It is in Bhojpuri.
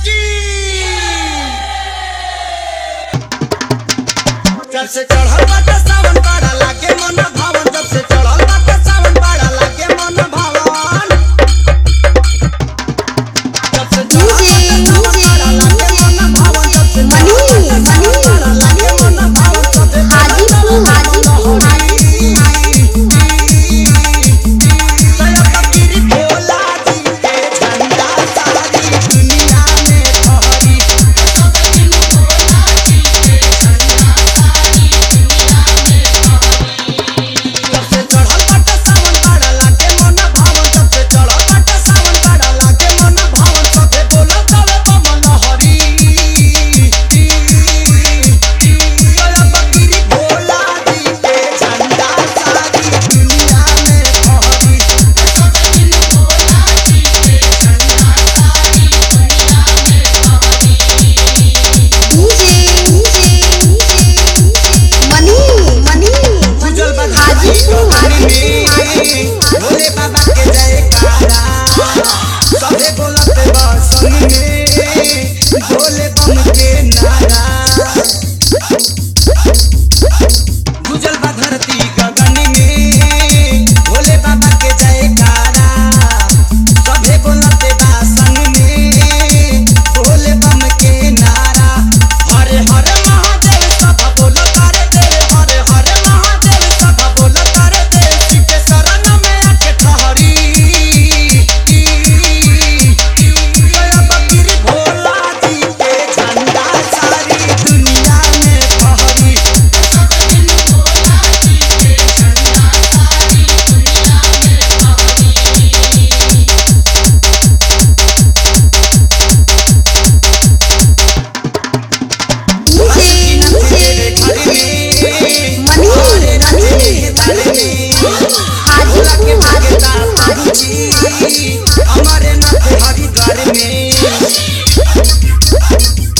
जब से चढ़ल बाटे सावन बड़ा लागे मन भावन। जब से चढ़ल बाटे सावन बड़ा लागे मन भावन। जब से चढ़ल बाटे सावन बड़ा लागे मन भावन। जब से बड़ा लागे मन भावन। सबे हाजीपुर दया फकीर भोला जी के झंडा सारी दुनिया में फहरी। जब से चढ़ल बाटे सावन बड़ा लागे मन भावन। जब से चढ़ल बाटे सावन बड़ा लागे मन भावन। सबे बोलत हवे बमन हरी। दया फकीर भोला जी के झंडा सारी दुनिया में फहरी। गुजल बधाई भोले बाबा के जयकारा। सबे बोलत बा संग में भोले बम के नारा। गुजल बा धरती गगन में भोले बाबा के जयकारा। सबे बोलत बा संग में भोले बम के नारा। हरे हरे महादेव सब बोलत रे देव। हरे हरे महादेव सब बोलत रे देव। शिव के शरण में आके ठहरी। दया फकीर भोला जी के झंडा सारी दुनिया में फहरी। तेरे घर में हरे रंग के दर में भोला के भगता साधु जी हमारे नाथ हरिद्वार में।